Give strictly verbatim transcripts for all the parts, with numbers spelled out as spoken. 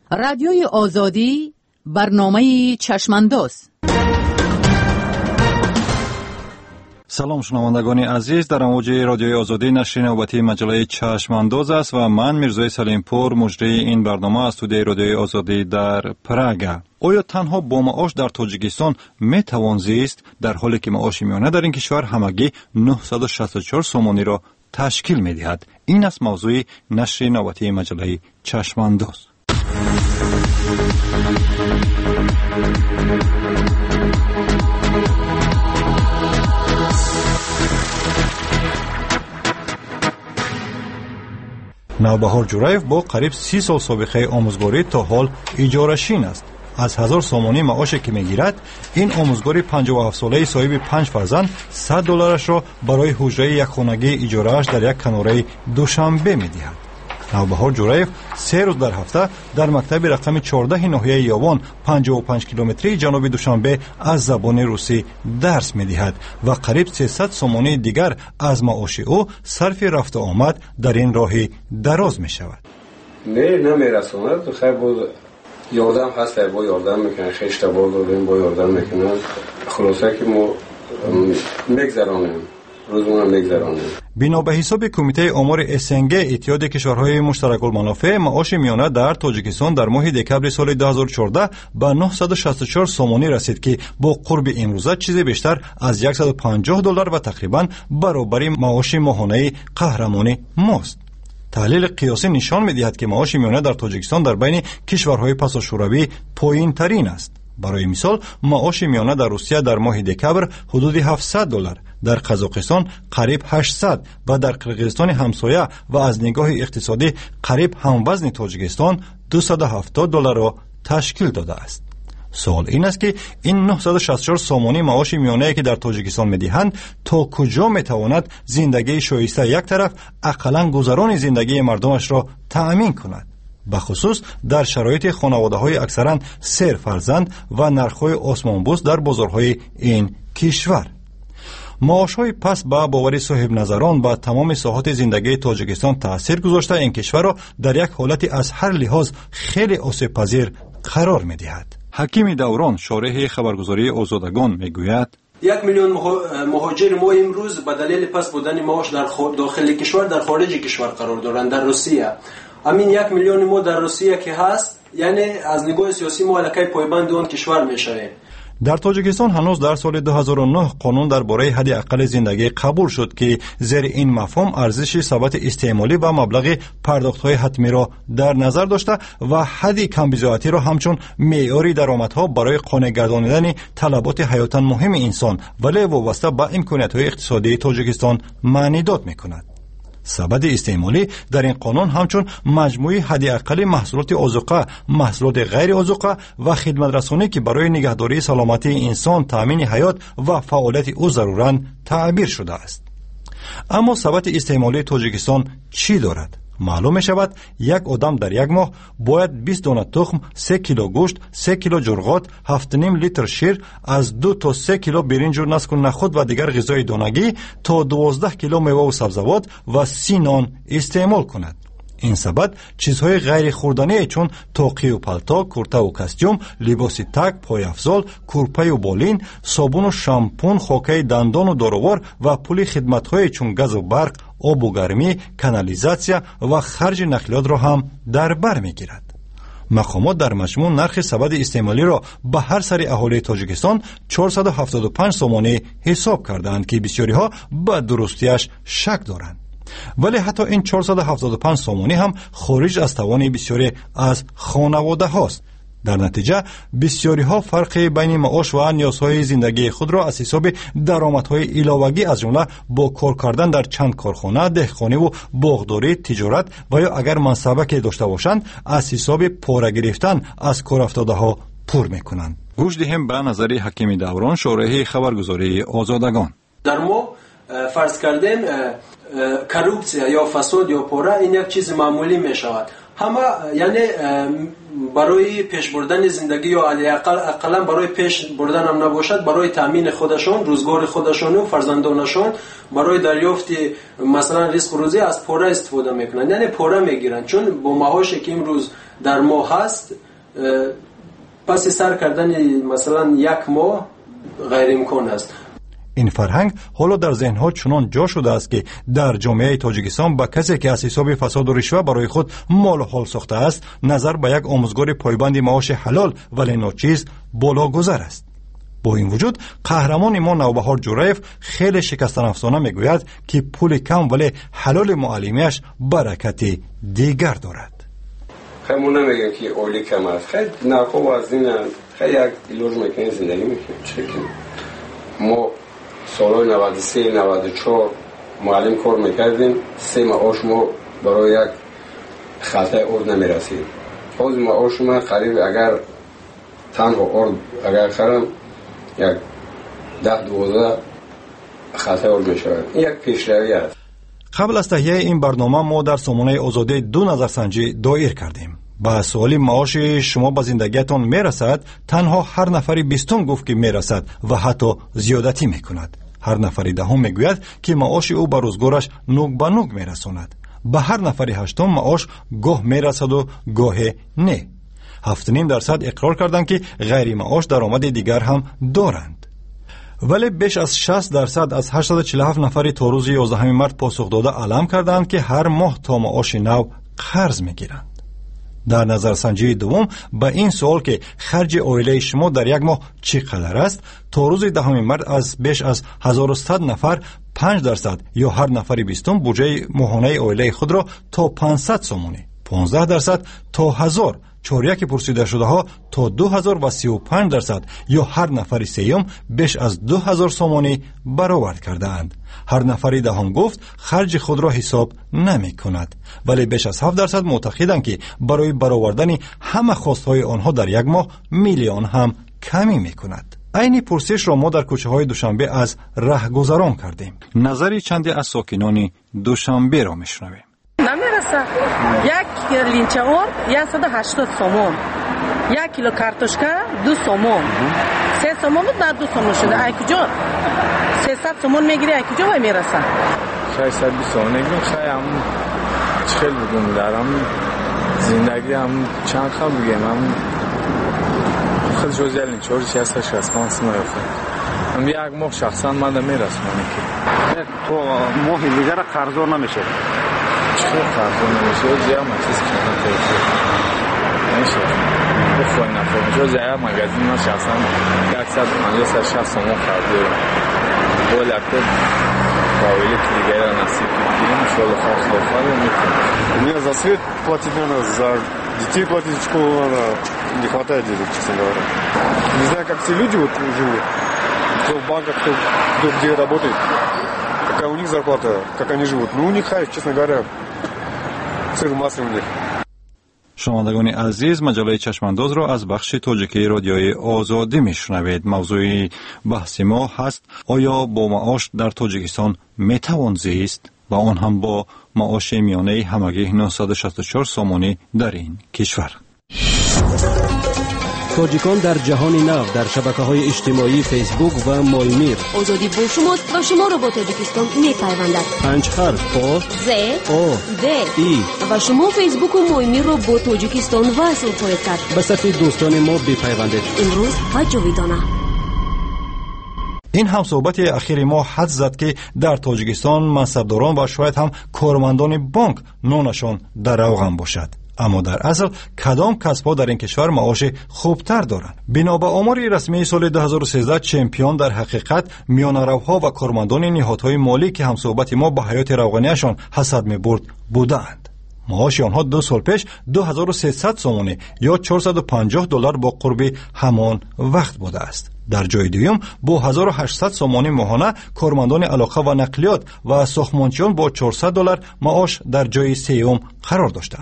رادیوی آزادی برنامه چشمانداز. سلام شنوندگان عزیز، در امواج رادیوی آزادی نشر نوبتی مجله چشمانداز است و من میرزای سلیمپور مجری این برنامه از استودیوی رادیوی آزادی در پراگ. آیا تنها با معاش در تاجیکستان می توان زیست در حالی که معاش میانه در این کشور همگی نهصد و شصت و چهار سومانی را تشکیل می دهد؟ این است موضوع نشر نوبتی مجله چشمانداز. نوبهار جوریف با قریب سی سال سابقه آموزگاری تا حال اجاره‌شین است. از هزار سومانی معاشی که میگیرد، این آموزگاری پنجاه و هفت ساله صاحب پنج فرزند صد دلارش را برای حجره یک خانگی اجاره‌اش در یک کناره دوشنبه میدهد. نوبهار جوریف سه روز در هفته در مکتب رقم چهارده ناحیه یاوان پنجاه و پنج کیلومتری جنوب دوشنبه از زبان روسی درس میدهد و قریب سیصد سومانی دیگر از معاش او صرف رفت و آمد در این راه دراز می شود. نه نمیرساند. خیلی بود یادم هست، با یادم میکنه، خیشت بار داریم با یادم میکنه. خلاصه که ما میگذرانیم روزمون میگذرانیم. بنا به حساب کمیته امور اسنگ اتحاد کشورهای مشترک المنافع، معاش میانه در تاجیکستان در ماه دکبر سال دو هزار و چهارده به نهصد و شصت و چهار سومانی رسید که با قرب امروزه چیزی بیشتر از صد و پنجاه دلار و تقریبا برابر معاش ماهانه قهرمانی ماست. تحلیل قیاسی نشان می‌دهد که معاش میانه در تاجیکستان در بین کشورهای پسا شوروی پایین‌ترین است. برای مثال معاش میانه در روسیه در ماه دکبر حدود هفتصد دلار، در قزاقستان قریب هشتصد و در قرقیزستان همسایه و از نگاه اقتصادی قریب هموزن تاجیکستان دویست و هفتاد دلار را تشکیل داده است. سوال این است که این نهصد و شصت و چهار سومانی معاش میانه که در تاجیکستان میدهند تا کجا میتواند زندگی شایسته یک طرف اقلاً گذران زندگی مردمش را تأمین کند، بخصوص در شرایط خانواده‌های اکثراً سه فرزند و نرخ‌های آسمانبوس در بازارهای این کشور. معاش‌های پس با باور صاحب نظران با تمام ساحات زندگی تاجیکستان تأثیر گذاشته این کشور را در یک حالتی از هر لحاظ خیلی آسیب پذیر قرار می‌دهد. حکیم دوران شارح خبرگزاری آزادگان میگوید یک میلیون مهاجر ما امروز به دلیل پس بودن معاش در داخل کشور در خارج کشور قرار دارند. در روسیه همین یک میلیون ما در روسیه که هست، یعنی از نگاه سیاسی ما علاقه پایبند اون کشور میشه. در تاجیکستان هنوز در سال دو هزار و نه قانون درباره حد اقل زندگی قبول شد که زیر این مفهوم ارزش ثابت استعمالی و مبلغ پرداخت‌های حتمی را در نظر داشته و حد کمبزاعتی را همچون معیار درآمدها برای قانع گردانیدن طلبات حیاتاً مهم انسان ولی وابسته به امکانات‌های اقتصادی تاجیکستان معنی داد می‌کند. سبد استعمالی در این قانون همچون مجموعی حد اقل محصولات آذوقه، محصولات غیر آذوقه و خدمت رسانی که برای نگهداری سلامتی انسان، تامین حیات و فعالیت او ضرورن تعبیر شده است. اما سبد استعمالی تاجیکستان چی دارد؟ معلوم می شود یک آدم در یک ماه باید بیست دانه تخم، سه کیلو گوشت، سه کیلو جرغات، هفت و نیم لیتر شیر، از دو تا سه کیلو برنج و نسک و نخود و دیگر غذای دانگی تا دوازده کیلو میوه و سبزیجات و سی نان استعمال کند. این سبد چیزهای غیر خوردنی چون توقی و پالتو، کرته و کاستیوم، لباس تک، پای افزال، کورپه و بالین، صابون و شامپون، خاکه دندان و داروار و پول خدمت‌های چون گاز و برق، آب و گرمی، کانالیزاسیا و خرج نقلیات را هم در بر می‌گیرد. مقامات در مجموع نرخ سبد استعمالی را به هر سر اهالی تاجیکستان چهارصد و هفتاد و پنج سومانی حساب کردند که بسیاری ها به درستیش شک دارند. ولی حتی این چهارصد و هفتاد و پنج سومانی هم خارج از توان بسیاری از خانواده هاست. در نتیجه بسیاری ها فرق بین معاش و نیازهای زندگی خود را از حساب درآمدهای علاوه‌ای از جمله با کار کردن در چند کارخانه، دهقانی و باغداری، تجارت و یا اگر منصبه که داشته باشند از حساب پاره گرفتن از کار افتاده ها پر میکنند. گوش دهیم به نظر حکیم دوران شارح خبرگزاری آزادگان. در ما فرض کردیم کروپسیا یا فساد یا پاره این یک چیز معمولی می شود. همه یعنی برای پیش بردن زندگی یا علی اقل اقلا برای پیش بردن هم نباشد، برای تامین خودشون، روزگار خودشون و فرزندانشون، برای دریافت مثلا رزق روزی از پوره استفاده میکنن، یعنی پوره میگیرن، چون با معاشی که امروز در ماه هست پس سر کردن مثلا یک ماه غیر امکان است. این فرهنگ حالا در ذهنها چنان جا شده است که در جامعه تاجیکستان با کسی که از حساب فساد و رشوه برای خود مال و حال ساخته است نظر به یک آموزگار پایبند معاش حلال ولی ناچیز بالا گذر است. با این وجود قهرمان ما نوبهار جورایف خیلی شکستن افسانه میگوید که پول کم ولی حلال معلمیش برکت دیگر دارد. خیلی ما نمیگن که اولی کم است، خیلی نرخو وزین خیلی یک ایلوز میکنه زندگی میکنه. چه کنیم ما سالهای نود و سه نود و چهار معلم کار میکردیم، سه معاش ما برای یک خلطه ارد نمیرسید. باز معاش ما قریب اگر تنها ارد اگر خرم یک ده دوازده خلطه ارد میشود. این یک پیشروی است. قبل از تهیه این برنامه ما در سامانه آزادی دو نظرسنجی دایر کردیم. با سوالی معاش شما به زندگیتان میرسد؟ تنها هر نفری بیستم گفت که میرسد و حتی زیادتی میکند. هر نفری دهم میگوید که معاش او به روزگارش نوک به نوک میرساند. به هر نفری هشتم معاش گاه میرسد و گاه نه. هفت و نیم درصد اقرار کردند که غیر معاش درآمد دیگر هم دارند. ولی بیش از شصت درصد از هشتصد و چهل و هفت نفری تا روز یازدهم مارس پاسخ داده اعلام کردند که هر ماه تا معاش نو قرض میگیرند. در نظرسنجی دوم به این سوال که خرج عائله شما در یک ماه چقدر است، تا روز دهم مارس از بیش از هزار و صد نفر پنج درصد یا هر نفری بیستم بودجه ماهانه عائله خود را تا پانصد سومانی، پانزده درصد تا هزار، چهاریک پرسیده شده ها تا دو هزار و سی و پنج درصد یا هر نفری سیوم بیش از دو هزار سومانی برآورد کرده اند. هر نفری دهم گفت خرج خود را حساب نمی کند، ولی بیش از هفت درصد معتقدند که برای برآوردن همه خواستهای آنها در یک ماه میلیون هم کمی می کند. این پرسش را ما در کوچه های دوشنبه از رهگذران کردیم. نظری چندی از ساکنان دوشنبه را میشنویم. نمیرسه. یک لینچه ارد صد و هشتاد سومون، یک کیلو کارتوشکا دو سومون، سه سومون بود در دو سومون شده. ای کجا سیصد سومون میگیری، ای کجا میرسه؟ ششصد و بیست سومون میگیرم. خیلی هم چهل بودم دارم زندگی هم چند خواهم بگیم هم خیلی جوزی لینچه ارد شصت شصت پنج سومون هم یک ماه شخصا من نمیرسم. تو ماه دیگر قرضور نمیشه؟ چطور قرضور نمیشه؟ زیاد مچیز کنم تیشه نمیشه بخواه نفرم جو زیاد مگزین من شخصا یکصد و پنجاه تا شصت سومون قرضورم با لکتر باویلی که دیگر نصیب بگیریم شاید خواهد خواهد میکنم. У меня за свет платить надо, за детей платить в школу надо, не хватает денег, честно говоря. Не знаю, как все люди вот живут, кто в банках, кто, кто где работает, какая у них зарплата, как они живут. Ну, у них хайф, честно говоря, сыр масло у них. شنوندگان عزیز، مجله چشمانداز را از بخش تاجیکی رادیوی آزادی میشنوید. موضوع بحث ما هست آیا با معاش در تاجیکستان میتوان زیست و آن هم با معاش میانه همگی نهصد و شصت و چهار سومانی در این کشور. تاجیکان در جهان نو در شبکه‌های اجتماعی فیسبوک و مایمیر. آزادی با شماست و شما را با تاجیکستان می‌پیوندد. پنج حرف آ ز او د ای و شما فیسبوک و مایمیر را با تاجیکستان وصل خواهید کرد. به صفحه دوستان ما بپیوندید. امروز و جاویدانه. این هم صحبت اخیر ما حد زد که در تاجیکستان منصبداران و شاید هم کارمندان بانک نونشان در روغن باشد. اما در اصل کدام کسب‌ها در این کشور معاش خوبتر دارند؟ بنا به آمار رسمی سال دو هزار و سیزده چمپیون در حقیقت میانه‌روها و کارمندان نهادهای مالی که هم صحبت ما با حیات روغنیشان حسد می‌برد بودند. معاش آنها دو سال پیش دو هزار و سیصد سومانی یا چهارصد و پنجاه دلار با قرب همان وقت بوده است. در جای دوم با هزار و هشتصد سومانی ماهانه کارمندان علاقه و نقلیات و ساختمانچیان با چهارصد دلار معاش در جای سوم قرار داشتند.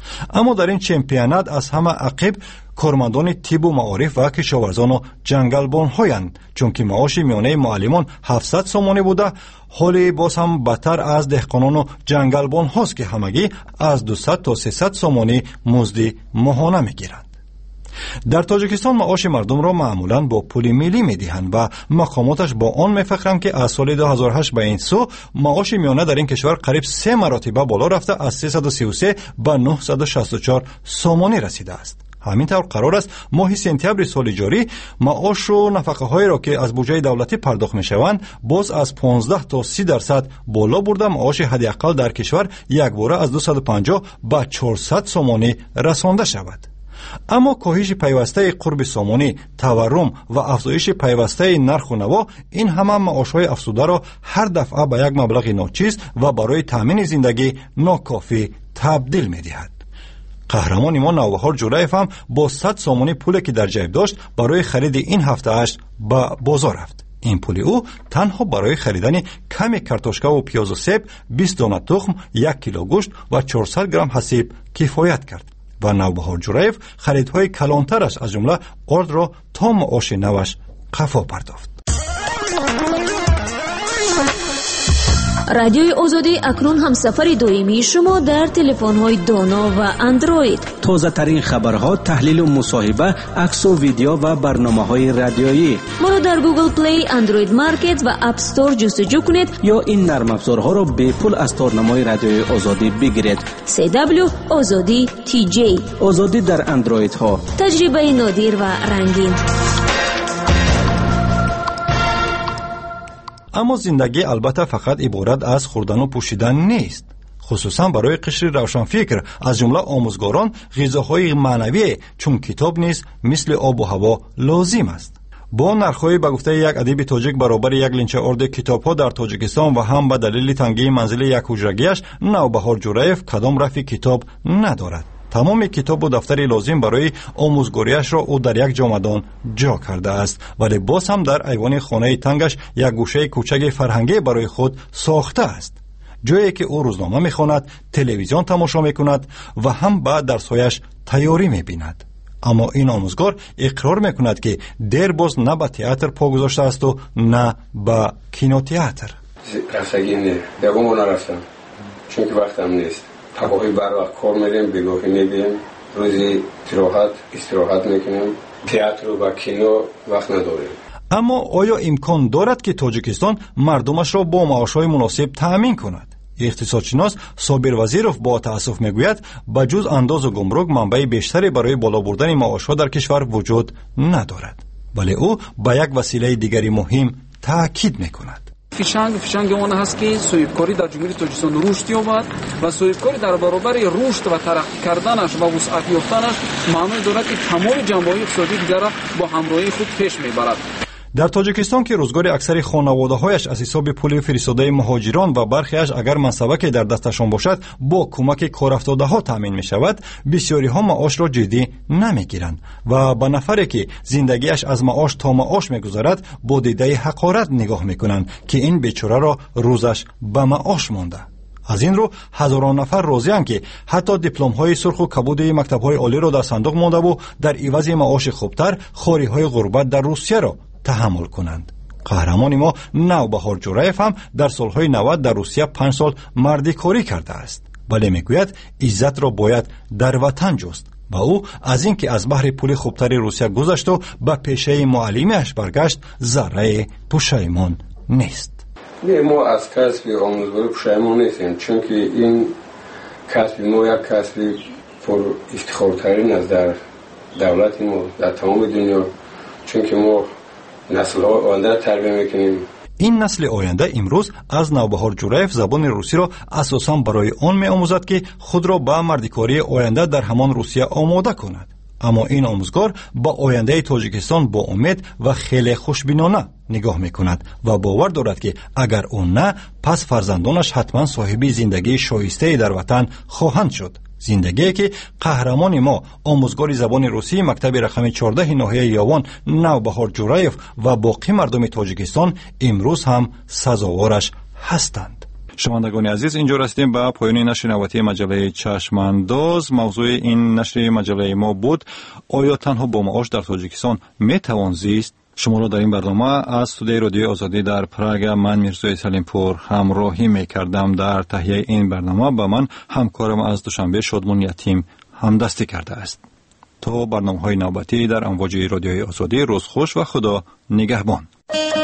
اما در این چمپیونات از همه عقب کارمندان طب و معارف و کشاورزان و جنگلبان‌هایند، چون که معاش میانه معلمان هفتصد سومانی بوده، حالی باز هم بدتر از دهقانان و جنگلبان هاست که همگی از دویست تا سیصد سومانی مزد ماهانه میگیرند. در تاجیکستان معاش مردم را معمولا با پول ملی میدهند و مقاماتش با آن میفخرند که از سال دو هزار و هشت به این سو معاش میانه در این کشور قریب سه مراتبه بالا رفته، از سیصد و سی و سه به نهصد و شصت و چهار سومانی رسیده است. همینطور قرار است ماه سپتامبر سال جاری معاش و نفقه هایی را که از بودجه دولتی پرداخت می شوند باز از پانزده تا سی درصد بالا برده معاش حداقل در کشور یک باره از دویست و پنجاه به چهارصد سومانی رسانده شود. اما کاهش پیوسته قرب سومانی، تورم و افزایش پیوسته نرخ و نوا، این همه معاش‌های افزوده را هر دفعه به یک مبلغ ناچیز و برای تامین زندگی ناکافی تبدیل می‌دهد. قهرمان ما نوبهار جورایف هم با صد سومانی پولی که در جیب داشت برای خرید این هفته اش به بازار رفت. این پول او تنها برای خریدن کمی کارتوشکا و پیاز و سیب، بیست دانه تخم، یک کیلو گوشت و چهارصد گرم حسیب کفایت کرد. و نوبهار جورایف خریدهای کلانترش از جمله آرد را تا معاش نوش قفا پرداخت. رادیوی آزادی اکنون هم سفر دائمی شما در تلفن‌های دانا و اندروید. تازه ترین خبرها، تحلیل و مصاحبه، عکس و ویدیو و برنامه‌های رادیویی. ما را در گوگل پلی، اندروید مارکت و اپ استور جستجو کنید یا این نرم افزارها را به پول از تارنمای رادیوی آزادی بگیرید. سی دبلیو آزادی تی جی. آزادی در اندروید ها. تجربه نادر و رنگین. اما زندگی البته فقط عبارت از خوردن و پوشیدن نیست. خصوصا برای قشر روشنفکر از جمله آموزگاران غذاهای معنوی چون کتاب نیست مثل آب و هوا لازم است. با نرخ‌های به گفته یک ادیب تاجیک برابر یک لینچه ارد کتاب‌ها در تاجیکستان و هم به دلیل تنگی منزل یک حجرگیش، نوبهار جورایف کدام رفی کتاب ندارد. تمام کتاب و دفتر لازم برای آموزگاریش را او در یک جامدان جا کرده است، ولی باز هم در ایوان خانه تنگش یک گوشه کوچک فرهنگی برای خود ساخته است، جایی که او روزنامه میخواند، تلویزیون تماشا میکند و هم به درس‌هایش تیاری میبیند. اما این آموزگار اقرار میکند که دیر باز نه به تئاتر پا گذاشته است و نه به کینوتئاتر. رفتگی نه، یکم نرفتم چون که وقتم نیست. تباهی بر وقت کار میریم، بگاهی میبیم، روزی استراحت استراحت میکنیم، تئاتر و کینو وقت نداریم. اما آیا امکان دارد که تاجیکستان مردمش را با معاش‌های مناسب تأمین کند؟ اقتصادشناس صابر وزیروف با تأسف میگوید به جز انداز و گمرک منبع بیشتری برای بالا بردن معاش‌ها در کشور وجود ندارد، ولی او به یک وسیله دیگری مهم تاکید میکند. فیشنگ فیشنگ اون هست که صاحبکاری در جمهوری تاجیکستان رشد یابد و صاحبکاری در برابر رشد و ترقی کردنش و وسعت یافتنش معنی دارد که تمام جنبه‌های اقتصادی دیگر را با همراهی خود پیش میبرد. در تاجیکستان که روزگار اکثر خانواده‌هایش از حساب پول فرستاده مهاجران و برخیش اگر منصبه که در دستشان باشد با کمک کارافتاده‌ها تامین می‌شود، بسیاری‌ها معاش را جدی نمی‌گیرند و به نفری که زندگیش از معاش تا معاش می‌گذرد با دیده حقارت نگاه می‌کنند که این بیچاره را روزش به معاش مانده. از این رو هزاران نفر راضی‌اند که حتی دیپلم‌های سرخ و کبود مکتب‌های عالی را در صندوق مانده و در عوض معاش خوبتر خواری‌های غربت در روسیه را تحمل کنند. قهرمان ما نوبهار جورایف هم در سالهای نود در روسیه پنج سال مردی کاری کرده است، ولی میگوید عزت را باید در وطن جست و او از اینکه از بحر پول خوبتر روسیه گذشت و به پیشه معلمیش برگشت ذره پشیمان نیست. نه، ما از کسب آموزگاری پشیمان نیستیم، چون که این کسب ما یک کسب پر افتخارترین از در دولت ما در تمام دنیا، چون که ما نسل آینده تربیت میکنیم. این نسل آینده امروز از نوبهار جورایف زبان روسی را اساساً برای آن می آموزد که خود را به مردکاری آینده در همان روسیه آماده کند. اما این آموزگار با آینده تاجیکستان با امید و خیلی خوشبینانه نگاه میکند و باور دارد که اگر اون نه، پس فرزندانش حتما صاحب زندگی شایسته در وطن خواهند شد. زندگی که قهرمان ما آموزگار زبان روسی مکتب رقم چهارده ناحیه یاوان نوبهار جورایف و باقی مردم تاجیکستان امروز هم سزاوارش هستند. شنوندگان عزیز، اینجا رسیدیم به پایان نشر نوبتی مجله چشمانداز. موضوع این نشر مجله ما بود: آیا تنها با معاش در تاجیکستان می توان زیست؟ شما را در این برنامه از استودیوی رادیوی آزادی در پراگ من میرزای سلیمپور همراهی می کردم. در تهیه این برنامه به من همکارم از دوشنبه شادمان یتیم همدستی کرده است. تا برنامه‌های نوبتی در امواج رادیوی آزادی، روز خوش و خدا نگهبان.